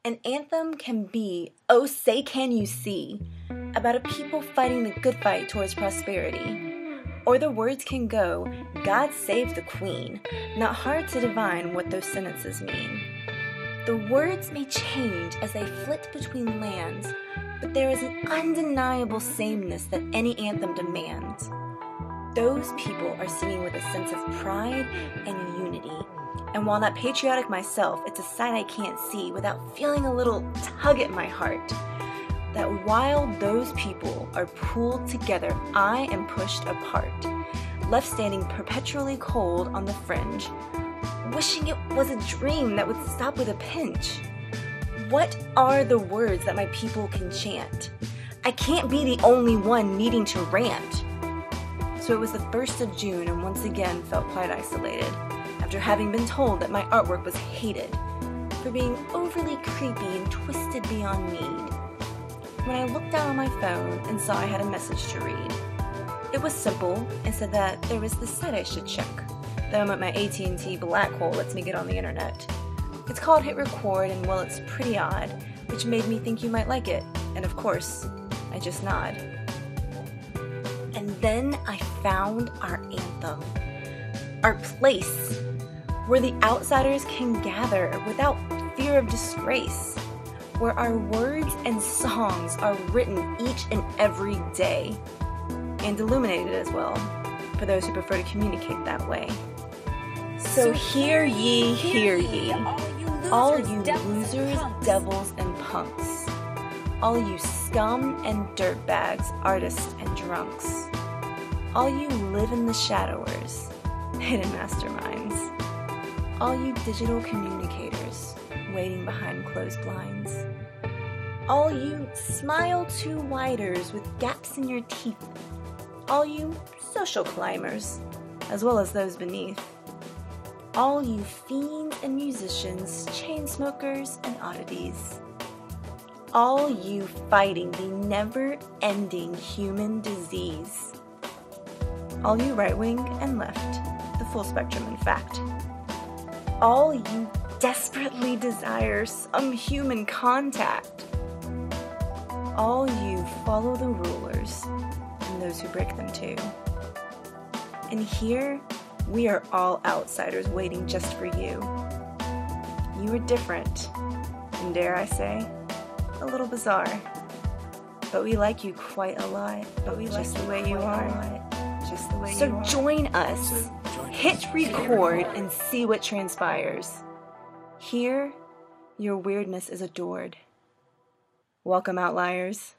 An anthem can be, oh say can you see, about a people fighting the good fight towards prosperity. Or the words can go, God save the Queen, not hard to divine what those sentences mean. The words may change as they flit between lands, but there is an undeniable sameness that any anthem demands. Those people are singing with a sense of pride and unity. And while not patriotic myself, it's a sight I can't see without feeling a little tug at my heart. That while those people are pulled together, I am pushed apart, left standing perpetually cold on the fringe, wishing it was a dream that would stop with a pinch. What are the words that my people can chant? I can't be the only one needing to rant. So it was the 1st of June and once again felt quite isolated, after having been told that my artwork was hated for being overly creepy and twisted beyond need. When I looked down on my phone and saw I had a message to read, it was simple and said that there was this site I should check, the moment my AT&T black hole lets me get on the internet. It's called Hit Record, and well, it's pretty odd, which made me think you might like it, and of course, I just nod. And then I found our anthem, our place, where the outsiders can gather without fear of disgrace, where our words and songs are written each and every day, and illuminated as well, for those who prefer to communicate that way. So hear ye, all you losers, devils, and punks, all you scum and dirtbags, artists and drunks, all you live in the shadowers, hidden masterminds, all you digital communicators waiting behind closed blinds, all you smile to widers with gaps in your teeth, all you social climbers, as well as those beneath, all you fiends and musicians, chain smokers and oddities, all you fighting the never-ending human disease, all you right-wing and left, the full spectrum in fact, all you desperately desire some human contact, all you follow the rulers and those who break them too. And here, we are all outsiders waiting just for you. You are different, and dare I say, a little bizarre. But we like you quite a lot, just the way you are. So join us, hit record, and see what transpires. Here, your weirdness is adored. Welcome, outliers.